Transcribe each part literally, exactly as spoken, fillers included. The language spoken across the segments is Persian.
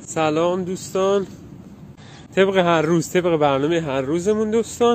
سلام دوستان، طبق هر روز طبق برنامه هر روزمون دوستان،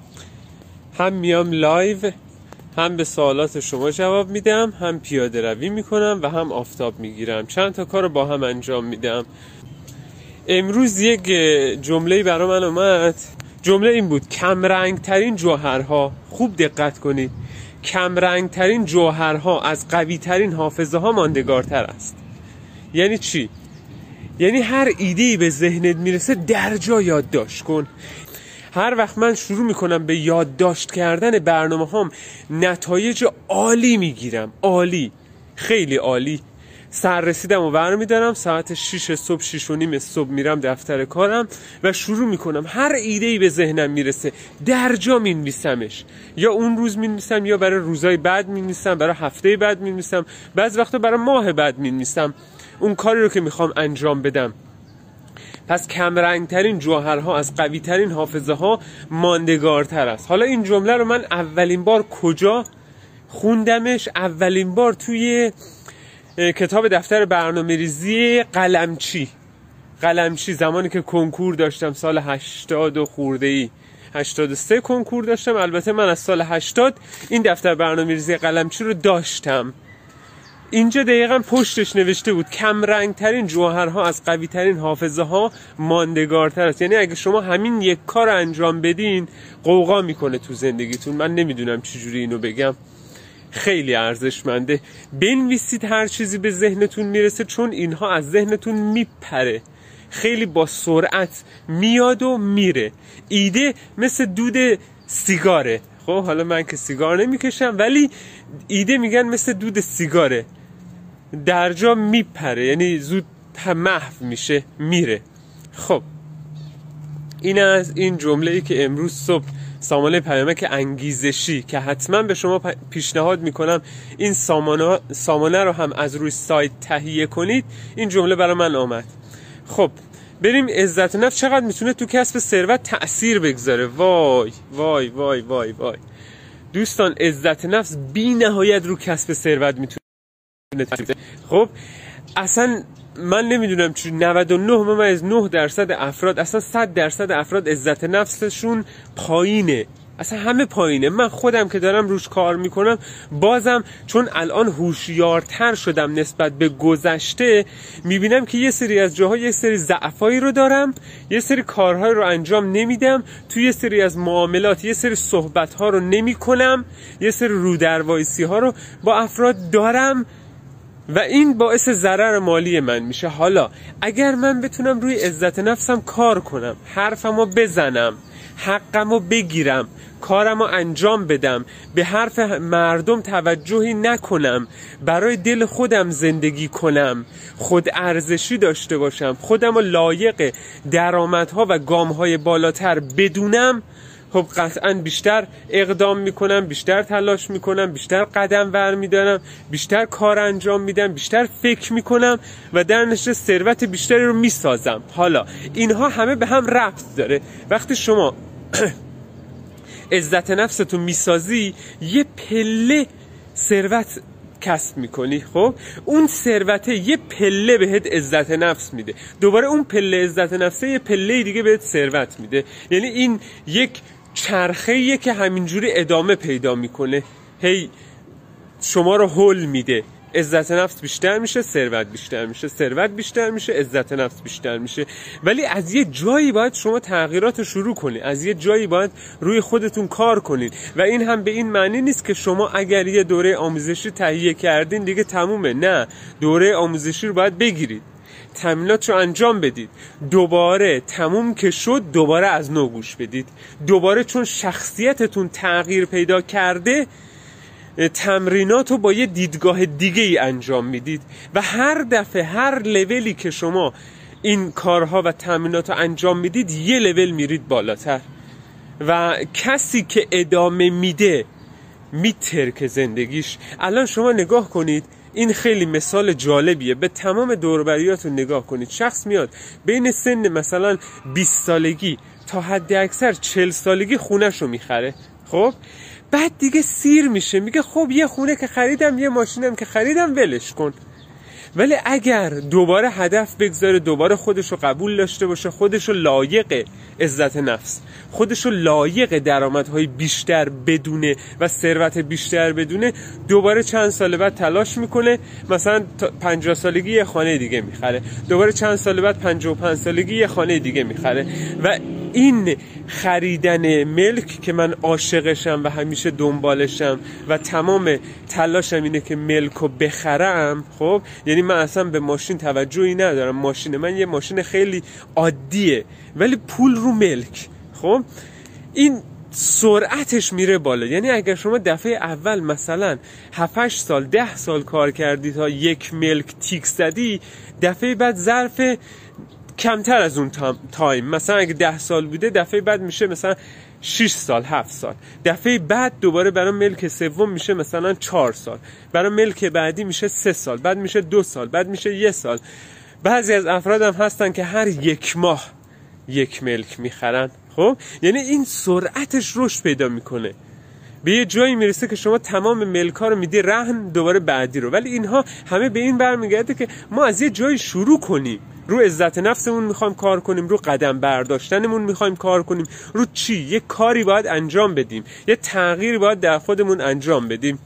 هم میام لایو، هم به سوالات شما جواب میدم، هم پیاده روی میکنم و هم آفتاب میگیرم. چند تا کار رو با هم انجام میدم. امروز یک جمله برای من اومد. جمله این بود: کم رنگ ترین جوهرها، خوب دقت کنید، کم رنگ ترین جوهرها از قوی ترین حافظه ها ماندگارتر است. یعنی چی؟ یعنی هر ایده‌ای به ذهنت میرسه در جا یادداشت کن. هر وقت من شروع میکنم به یادداشت کردن برنامه هام نتایج عالی میگیرم، عالی، خیلی عالی. سر رسیدم و برمیدارم، ساعت شیش صبح، شیش و نیم صبح میرم دفتر کارم و شروع میکنم هر ایده‌ای به ذهنم میرسه در جا مینویسمش. یا اون روز مینویسم، یا برای روزای بعد مینویسم، برای هفته بعد مینویسم، بعض وقتا برای ماه بعد مینویسم اون کاری رو که میخوام انجام بدم. پس کم رنگ ترین جوهرها از قوی ترین حافظه ها ماندگارتر است. حالا این جمله رو من اولین بار کجا خوندمش؟ اولین بار توی کتاب دفتر برنامه‌ریزی قلمچی. قلمچی زمانی که کنکور داشتم، سال هشتاد و خورده ای، هشتاد و سه کنکور داشتم. البته من از سال هشتاد این دفتر برنامه‌ریزی قلمچی رو داشتم. اینجا دقیقا پشتش نوشته بود کم رنگ ترین جوهرها از قوی ترین حافظه ها ماندگارتر است. یعنی اگه شما همین یک کار انجام بدین قوقا میکنه تو زندگیتون. من نمیدونم چجوری اینو بگم، خیلی ارزشمنده. بنویسید هر چیزی به ذهنتون میرسه، چون اینها از ذهنتون میپره، خیلی با سرعت میاد و میره. ایده مثل دود سیگاره. خب حالا من که سیگار نمیکشم، ولی ایده میگن مثل دود سیگاره، در جا میپره، یعنی زود محو میشه، میره. خب این از این جمله ای که امروز صبح سامانه پیامک انگیزشی که حتما به شما پیشنهاد میکنم این سامانه, سامانه رو هم از روی سایت تهیه کنید، این جمله برای من آمد. خب بریم. عزت نفس چقدر میتونه تو کسب ثروت تأثیر بگذاره؟ وای وای وای وای وای دوستان، عزت نفس بی نهایت رو کسب ثروت میتونه. خب اصلا من نمیدونم چون نود و نه ممیز نه درصد افراد، اصلا صد درصد افراد عزت نفسشون پایینه، اصلا همه پایینه. من خودم که دارم روش کار میکنم، بازم چون الان هوشیارتر شدم نسبت به گذشته، میبینم که یه سری از جاها یه سری ضعفایی رو دارم، یه سری کارهای رو انجام نمیدم، توی یه سری از معاملات یه سری صحبتها رو نمی کنم، یه سری رودروایسی ها رو با افراد دارم و این باعث ضرر مالی من میشه. حالا اگر من بتونم روی عزت نفسم کار کنم، حرفمو بزنم، حقمو بگیرم، کارمو انجام بدم، به حرف مردم توجهی نکنم، برای دل خودم زندگی کنم، خود ارزشی داشته باشم، خودمو لایق درآمدها و گامهای بالاتر بدونم، خب قطعا بیشتر اقدام میکنم، بیشتر تلاش میکنم، بیشتر قدم ور میدارم، بیشتر کار انجام میدم، بیشتر فکر میکنم و در نتیجه ثروت بیشتری رو میسازم. حالا اینها همه به هم ربط داره. وقتی شما عزت نفستون میسازی، یه پله ثروت کسب میکنی، خب اون ثروت یه پله بهت عزت نفس میده، دوباره اون پله عزت نفسه یه پله دیگه بهت ثروت میده. یعنی این یک چرخه‌ایه که همینجوری ادامه پیدا میکنه، هی شما رو هول میده. عزت نفس بیشتر میشه، ثروت بیشتر میشه، ثروت بیشتر میشه، عزت نفس بیشتر میشه. ولی از یه جایی باید شما تغییرات رو شروع کنید، از یه جایی باید روی خودتون کار کنید. و این هم به این معنی نیست که شما اگر یه دوره آموزشی تهیه کردین دیگه تمومه. نه، دوره آموزشی رو باید بگیرید، تمرینات رو انجام بدید، دوباره تموم که شد دوباره از نو گوش بدید، دوباره چون شخصیتتون تغییر پیدا کرده تمرینات رو با یه دیدگاه دیگه ای انجام میدید و هر دفعه هر لولی که شما این کارها و تمرینات رو انجام میدید یه لول میرید بالاتر. و کسی که ادامه میده میترکه زندگیش. الان شما نگاه کنید، این خیلی مثال جالبیه، به تمام دور و بریاتون نگاه کنید. شخص میاد بین سن مثلا بیست سالگی تا حد اکثر چهل سالگی خونه‌شو میخره، خب بعد دیگه سیر میشه، میگه خب یه خونه که خریدم، یه ماشینم که خریدم، ولش کن. ولی اگر دوباره هدف بگذاره، دوباره خودشو قبول داشته باشه، خودشو لایق عزت نفس، خودشو لایق درآمدهای بیشتر بدونه و ثروت بیشتر بدونه، دوباره چند سال بعد تلاش میکنه، مثلا پنجاه سالگی یه خانه دیگه میخره، دوباره چند سال بعد پنجاه و پنج سالگی یه خانه دیگه میخره. و این خریدن ملک که من عاشقشم و همیشه دنبالشم و تمام تلاشم اینه که ملکو بخرم، خب یعنی من اصلا به ماشین توجهی ندارم، ماشین من یه ماشین خیلی عادیه ولی پول رو ملک، خب این سرعتش میره بالا. یعنی اگر شما دفعه اول مثلا هفت هشت سال ده سال کار کردی تا یک ملک تیک زدی، دفعه بعد ظرف کمتر از اون تایم، مثلا اگه ده سال بوده دفعه بعد میشه مثلا شش سال هفت سال، دفعه بعد دوباره برای ملک سوم میشه مثلا چهار سال، برای ملک بعدی میشه سه سال، بعد میشه دو سال، بعد میشه یه سال. بعضی از افراد هم هستن که هر یک ماه یک ملک میخرن. خب یعنی این سرعتش رشد پیدا میکنه، به یه جایی میرسه که شما تمام ملک‌ها رو میدی رهن، دوباره بعدی رو. ولی اینها همه به این برمیگرده که ما از یه جایی شروع کنیم، رو عزت نفسمون میخوایم کار کنیم، رو قدم برداشتنمون میخوایم کار کنیم، رو چی؟ یه کاری باید انجام بدیم، یه تغییری باید در خودمون انجام بدیم.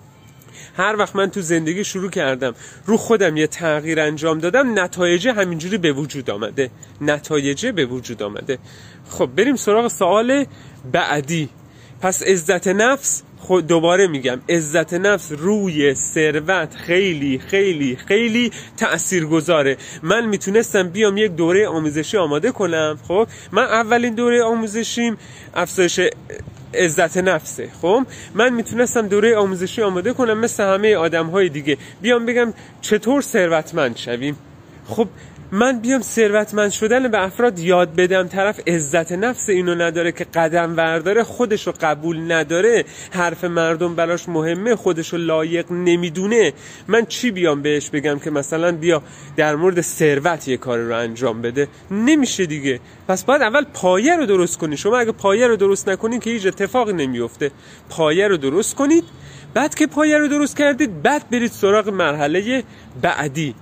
هر وقت من تو زندگی شروع کردم رو خودم یه تغییر انجام دادم، نتایج همینجوری به وجود آمده، نتایج به وجود آمده. خب بریم سراغ سوال بعدی. پس عزت نفس، خود دوباره میگم عزت نفس روی ثروت خیلی خیلی خیلی تأثیر گذاره. من میتونستم بیام یک دوره آموزشی آماده کنم، خب من اولین دوره آموزشیم افزایش عزت نفسه، خب من میتونستم دوره آموزشی آماده کنم مثل همه آدم‌های دیگه، بیام بگم چطور ثروتمند شویم. خب من بیام ثروتمند شدن به افراد یاد بدم، طرف عزت نفس اینو نداره که قدم برداره، خودشو قبول نداره، حرف مردم براش مهمه، خودشو لایق نمیدونه، من چی بیام بهش بگم که مثلا بیا در مورد ثروت یه کار رو انجام بده؟ نمیشه دیگه. پس باید اول پایه رو درست کنی. شما اگه پایه رو درست نکنید که هیچ اتفاقی نمیفته. پایه رو درست کنید، بعد که پایه رو درست کردید بعد برید سراغ مرحله بعدی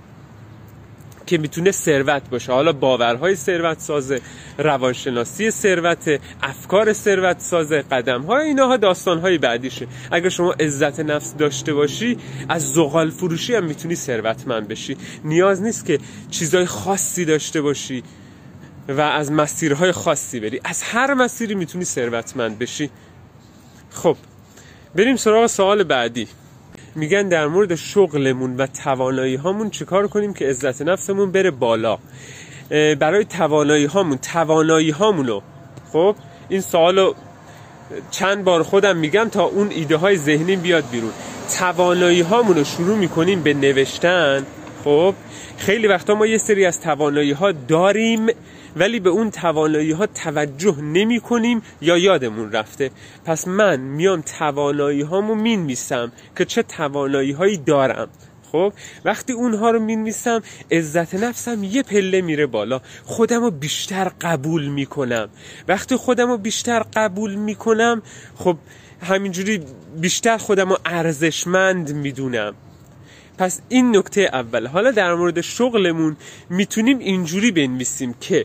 که میتونه ثروت باشه. حالا باورهای ثروت سازه، روانشناسی ثروت، افکار ثروت سازه، قدم‌های اینها داستان‌های بعدیشه. اگر شما عزت نفس داشته باشی، از زغال فروشی هم میتونی ثروتمند بشی. نیاز نیست که چیزای خاصی داشته باشی و از مسیرهای خاصی بری، از هر مسیری میتونی ثروتمند بشی. خب بریم سراغ سوال بعدی. میگن در مورد شغلمون و توانایی هامون چیکار کنیم که عزت نفسمون بره بالا. برای توانایی هامون توانایی هامونو، خب این سوالو چند بار خودم میگم تا اون ایده های ذهنی بیاد بیرون. توانایی هامونو شروع میکنیم به نوشتن. خب خیلی وقتا ما یه سری از توانایی ها داریم ولی به اون توانایی ها توجه نمی کنیم یا یادمون رفته. پس من میام توانایی هامو مینویسم که چه توانایی هایی دارم. خب وقتی اونها رو مینویسم عزت نفسم یه پله میره بالا، خودمو بیشتر قبول میکنم. وقتی خودمو بیشتر قبول میکنم خب همینجوری بیشتر خودمو ارزشمند میدونم. پس این نکته اول. حالا در مورد شغلمون میتونیم اینجوری بنویسیم که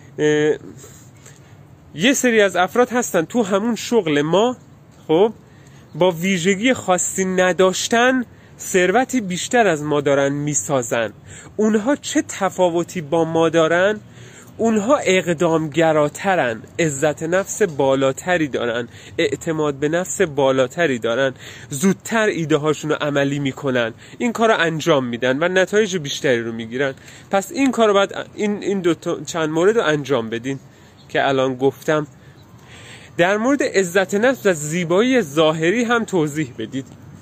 یه سری از افراد هستن تو همون شغل ما، خب با ویژگی خاصی نداشتن ثروتی بیشتر از ما دارن میسازن. اونها چه تفاوتی با ما دارن؟ اونها اقدامگراترن، عزت نفس بالاتری دارن، اعتماد به نفس بالاتری دارن، زودتر ایده هاشون رو عملی میکنن، این کار رو انجام میدن و نتایج بیشتری رو میگیرن. پس این کار رو باید این این دو تا چند مورد رو انجام بدین که الان گفتم. در مورد عزت نفس و زیبایی ظاهری هم توضیح بدید.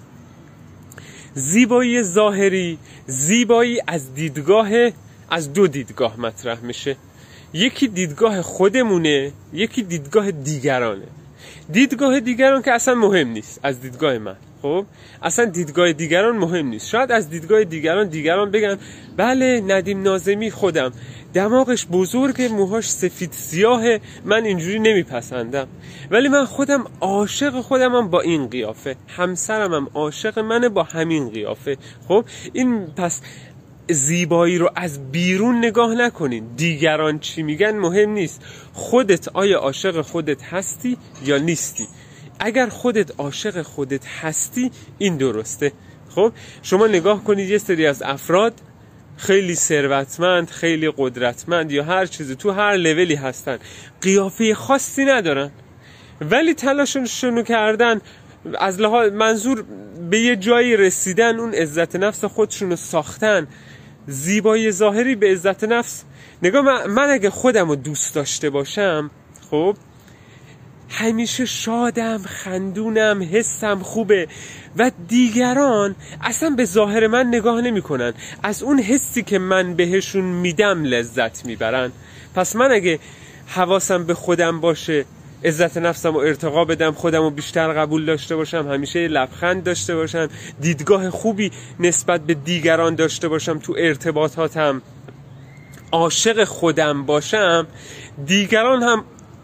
زیبایی ظاهری، زیبایی از دیدگاه از دو دیدگاه مطرح میشه. یکی دیدگاه خودمونه، یکی دیدگاه دیگرانه. دیدگاه دیگران که اصلا مهم نیست از دیدگاه من. خب اصلا دیدگاه دیگران مهم نیست. شاید از دیدگاه دیگران دیگران بگن بله ندیم ناظمی خودم دماغش بزرگه، موهاش سفید سیاهه، من اینجوری نمیپسندم، ولی من خودم عاشق خودمم با این قیافه، همسرمم عاشق منه با همین قیافه. خب این پس زیبایی رو از بیرون نگاه نکنین. دیگران چی میگن مهم نیست. خودت آیا عاشق خودت هستی یا نیستی؟ اگر خودت عاشق خودت هستی این درسته. خب شما نگاه کنید یه سری از افراد خیلی ثروتمند، خیلی قدرتمند یا هر چیزی تو هر لولی هستن، قیافه خاصی ندارن ولی تلاششون کردن از لحاظ منظور به یه جایی رسیدن، اون عزت نفس خودشون رو ساختن. زیبایی ظاهری به عزت نفس نگاه، من, من اگه خودم رو دوست داشته باشم خب همیشه شادم، خندونم، حسم خوبه و دیگران اصلا به ظاهر من نگاه نمی کنن، از اون حسی که من بهشون میدم لذت میبرن. پس من اگه حواسم به خودم باشه، عزت نفسم رو ارتقا بدم، خودم رو بیشتر قبول داشته باشم، همیشه لبخند داشته باشم، دیدگاه خوبی نسبت به دیگران داشته باشم، تو ارتباطاتم عاشق خودم باشم، دیگران هم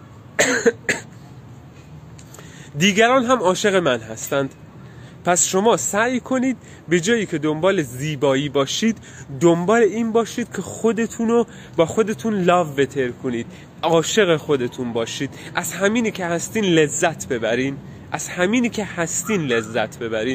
دیگران هم عاشق من هستند. پس شما سعی کنید به جایی که دنبال زیبایی باشید، دنبال این باشید که خودتون رو با خودتون لاو بتر کنید، عاشق خودتون باشید، از همینی که هستین لذت ببرین، از همینی که هستین لذت ببرین.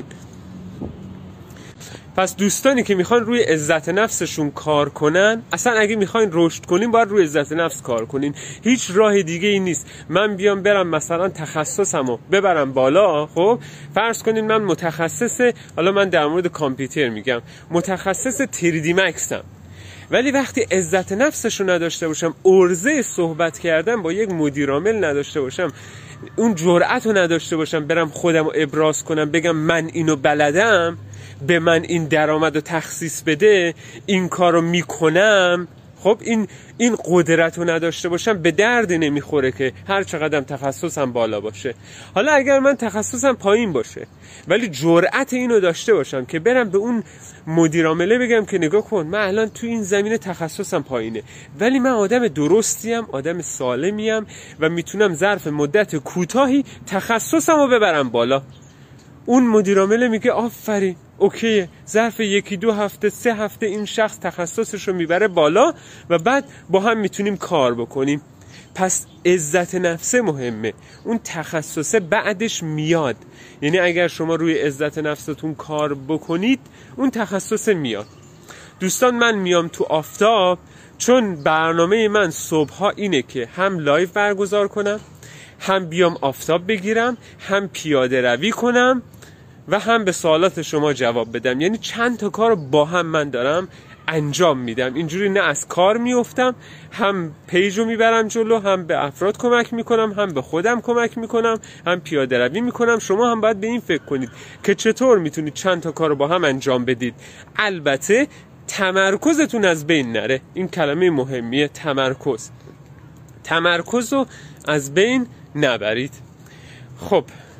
پس دوستانی که میخوان روی عزت نفسشون کار کنن، اصلا اگه میخواین رشد کنین باید روی عزت نفس کار کنین، هیچ راه دیگه ای نیست. من بیام برم مثلا تخصصمو ببرم بالا، خب فرض کنین من متخصص، حالا من در مورد کامپیوتر میگم، متخصص تری دی مکسم، ولی وقتی عزت نفسشو نداشته باشم، عرضه صحبت کردن با یک مدیر عامل نداشته باشم، اون جرأت رو نداشته باشم برم خودم رو ابراز کنم، بگم من اینو بلدم، به من این درآمد رو تخصیص بده، این کار رو میکنم، خب این این قدرت رو نداشته باشم به درد نمیخوره که هر چقدرم تخصصم بالا باشه. حالا اگر من تخصصم پایین باشه ولی جرأت اینو داشته باشم که برم به اون مدیر عامله بگم که نگاه کن من الان تو این زمینه تخصصم پایینه ولی من آدم درستیم، آدم سالمیم و میتونم ظرف مدت کوتاهی تخصصم رو ببرم بالا. اون مدیر عامله میگه آفرین، اوکیه، ظرف یکی دو هفته سه هفته این شخص تخصصش رو میبره بالا و بعد با هم میتونیم کار بکنیم. پس عزت نفس مهمه، اون تخصص بعدش میاد. یعنی اگر شما روی عزت نفستون کار بکنید اون تخصص میاد. دوستان من میام تو آفتاب چون برنامه من صبحها اینه که هم لایو برگزار کنم، هم بیام آفتاب بگیرم، هم پیاده روی کنم و هم به سوالات شما جواب بدم. یعنی چند تا کار با هم من دارم انجام میدم. اینجوری نه از کار میافتم، هم پیجو میبرم جلو، هم به افراد کمک میکنم، هم به خودم کمک میکنم، هم پیاده روی میکنم. شما هم باید به این فکر کنید که چطور میتونید چند تا کار با هم انجام بدید. البته تمرکزتون از بین نره. این کلمه مهمیه، تمرکز. تمرکز رو از بین نبرید. خب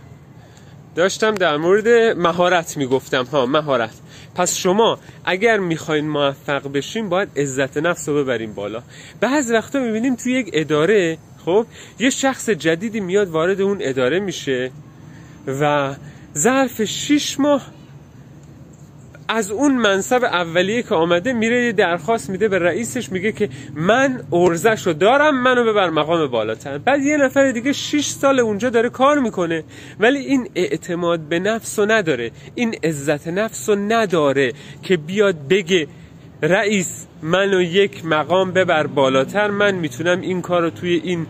داشتم در مورد مهارت میگفتم. ها مهارت. پس شما اگر میخواین موفق بشین باید عزت نفس رو ببرین بالا. بعض وقتا میبینیم توی یک اداره خب یه شخص جدیدی میاد وارد اون اداره میشه و ظرف شش ماه از اون منصب اولیه که آمده میره یه درخواست میده به رئیسش، میگه که من عرضه‌شو دارم، منو ببر مقام بالاتر. بعد یه نفر دیگه شش سال اونجا داره کار میکنه ولی این اعتماد به نفس رو نداره، این عزت نفس رو نداره که بیاد بگه رئیس منو یک مقام ببر بالاتر، من میتونم این کار رو توی این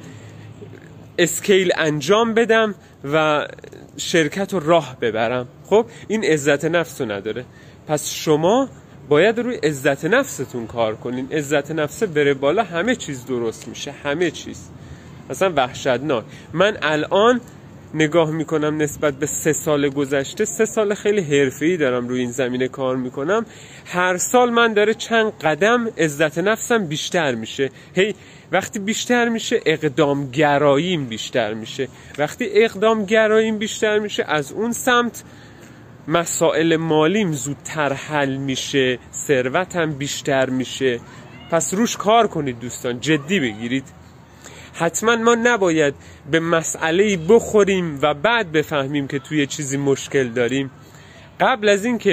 اسکیل انجام بدم و شرکت رو راه ببرم. خب این عزت نفس رو نداره. پس شما باید روی عزت نفستون کار کنین. عزت نفس بره بالا همه چیز درست میشه، همه چیز. اصلا وحشتناک. من الان نگاه میکنم نسبت به سه سال گذشته، سه سال خیلی حرفه‌ای دارم روی این زمینه کار میکنم. هر سال من داره چند قدم عزت نفسم بیشتر میشه. هی وقتی بیشتر میشه اقدام گراییم بیشتر میشه. وقتی اقدام گراییم بیشتر میشه از اون سمت مسائل مالیم زودتر حل میشه، ثروتم بیشتر میشه. پس روش کار کنید دوستان، جدی بگیرید. حتما ما نباید به مسئله‌ای بخوریم و بعد بفهمیم که توی چیزی مشکل داریم. قبل از این که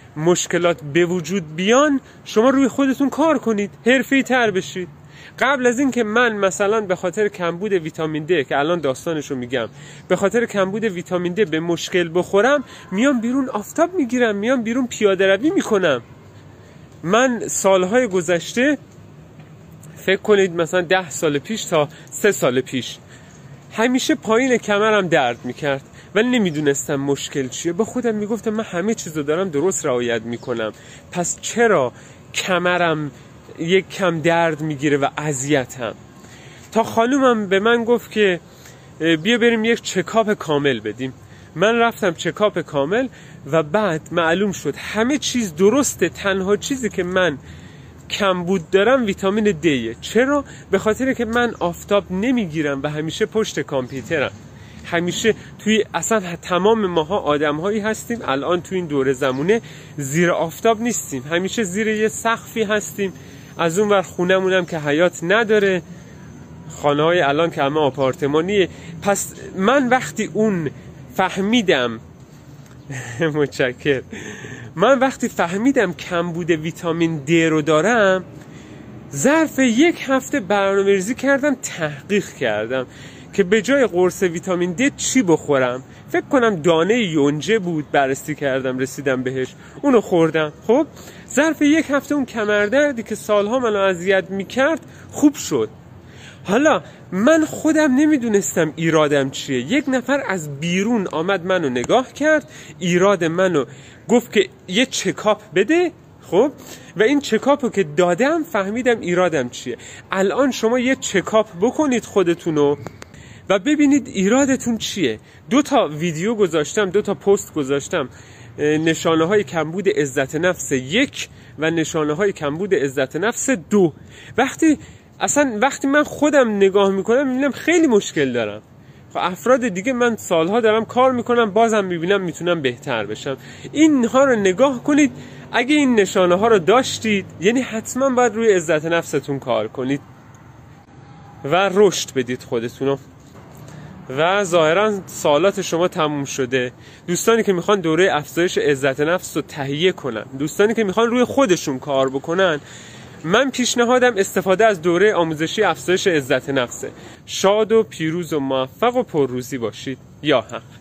مشکلات به وجود بیان شما روی خودتون کار کنید، حرفه‌ای تر بشید. قبل از این که من مثلا به خاطر کمبود ویتامین د که الان داستانشو میگم، به خاطر کمبود ویتامین د به مشکل بخورم، میام بیرون آفتاب میگیرم، میام بیرون پیاده روی میکنم. من سالهای گذشته، فکر کنید مثلا ده سال پیش تا سه سال پیش، همیشه پایین کمرم درد میکرد ولی نمیدونستم مشکل چیه. با خودم میگفتم من همه چیزو دارم درست رعایت میکنم، پس چرا کمرم یک کم درد میگیره و اذیتم؟ تا خانومم به من گفت که بیا بریم یک چکاپ کامل بدیم. من رفتم چکاپ کامل و بعد معلوم شد همه چیز درسته، تنها چیزی که من کمبود دارم ویتامین دیه. چرا؟ به خاطر که من آفتاب نمیگیرم و همیشه پشت کامپیوترم. همیشه توی اصلا تمام ماها آدم هایی هستیم الان تو این دوره زمونه زیر آفتاب نیستیم، همیشه زیر یه سقفی هستیم. از اون ور خونمونم که حیاط نداره، خانه های الان که همه آپارتمانیه. پس من وقتی اون فهمیدم متشکر من وقتی فهمیدم کمبود ویتامین دی رو دارم، ظرف یک هفته برنامه‌ریزی کردم، تحقیق کردم که به جای قرص ویتامین دی چی بخورم. فکر کنم دانه یونجه بود، بررسی کردم رسیدم بهش، اونو خوردم. خب ظرف یک هفته اون کمردردی که سالها منو اذیت میکرد خوب شد. حالا من خودم نمیدونستم ایرادم چیه. یک نفر از بیرون آمد منو نگاه کرد، ایراد منو گفت که یه چکاپ بده. خب و این چکاپو که دادم فهمیدم ایرادم چیه. الان شما یه چکاپ بکنید خودتونو و ببینید ایرادتون چیه. دو تا ویدیو گذاشتم، دو تا پست گذاشتم، نشانه های کمبود عزت نفس یک و نشانه های کمبود عزت نفس دو. وقتی اصلا وقتی من خودم نگاه میکنم میبینم خیلی مشکل دارم. خب افراد دیگه من سالها دارم کار میکنم، بازم میبینم میتونم بهتر بشم. اینها رو نگاه کنید. اگه این نشانه ها رو داشتید یعنی حتما باید روی عزت نفستون کار کنید و رشد بدید خودتونو. و ظاهرا سوالات شما تموم شده. دوستانی که میخوان دوره افزایش عزت نفس رو تهیه کنن، دوستانی که میخوان روی خودشون کار بکنن، من پیشنهادم استفاده از دوره آموزشی افزایش عزت نفسه. شاد و پیروز و موفق و پرروزی باشید. یا حق.